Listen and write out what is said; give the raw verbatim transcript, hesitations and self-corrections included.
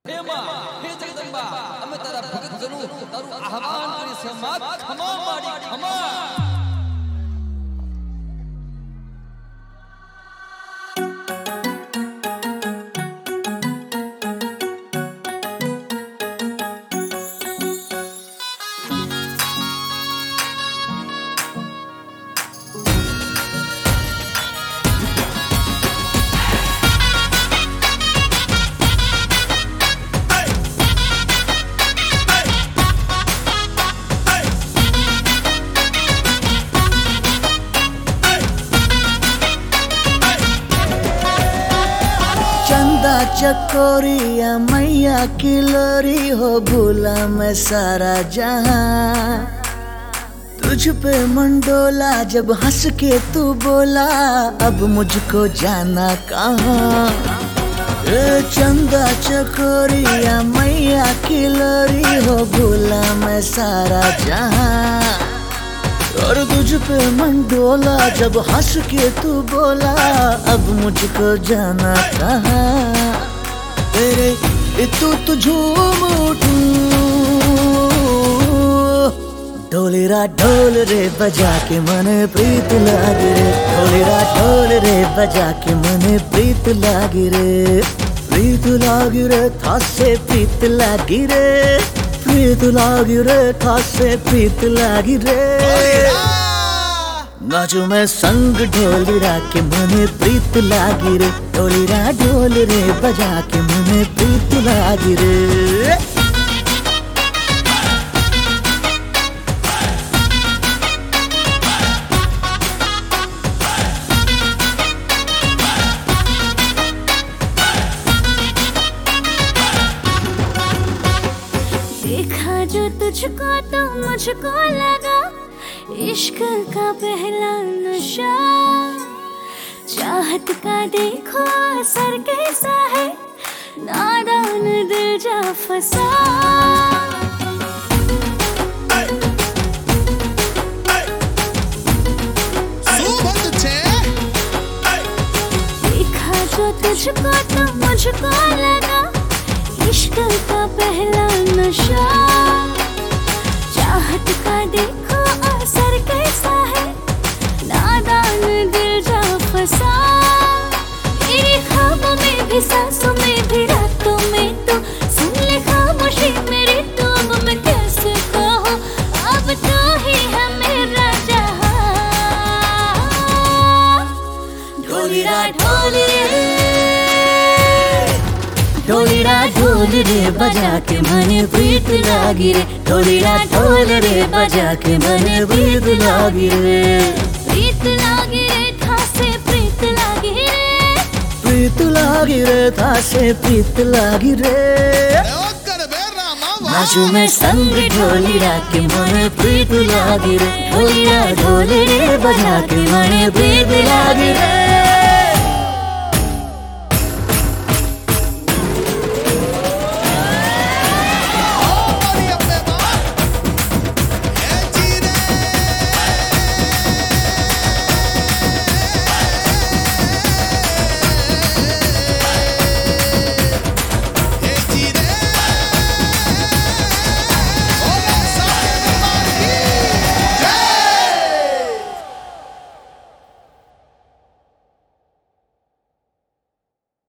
हे मां हे जगदंबा અમે તારા ભગત જનું તારું આહવાન કરી છે માત ખમા માડી ખમા चकोरिया मैया की लोरी हो भूला मैं सारा जहां तुझ पे मंडोला जब हंस के तू बोला अब मुझको जाना कहाँ। चंदा चकोरिया मैया की लोरी हो भूला मैं सारा जहां और तुझ पे मंडोला जब हंस के तू बोला अब मुझको जाना कहाँ। तेरे तू तो झूम उठूं ढोलेरा ढोल रे बजा के मन प्रीत लागे रे ढोलेरा ढोल रे बजा के मन प्रीत लागे रे प्रीत लागे रे था से प्रीत लागी रे प्रीत लागी रे था से प्रीत लागी रे नाचू मैं संग ढोलरा के मने प्रीत लागी रे ढोलरा ढोल रे बजा के मने प्रीत लागी रे। देखा जो तुझको तो मुझको लगा इश्क का पहला नशा चाहत का देखो असर कैसा है नादान दिल जा फंसा। देखा जो तुझको तो मुझको लगा इश्क का पहला नशा चाहत का देखो असर कैसा है नादान दिल जा फंसा। मेरे ख्वाबों में भी सांसों में भी रातों में तो सुन ले खामोशी मेरी तो अब मैं कैसे कहूँ अब तो ही है मेरा जहां। ढोलेरा ढोल रे ढोलेरा ढोल रे बजा के मने प्रीत लागी रे ढोलेरा ढोल रे बजा के मने प्रीत लागी रे प्रीत लागी रे था से प्रीत लागी रे प्रीत लागी रे था से प्रीत लागी रे नाचू मैं संग ढोलेरा के मने प्रीत लागी रे ढोलेरा ढोल रे बजा के मने प्रीत लागी रे।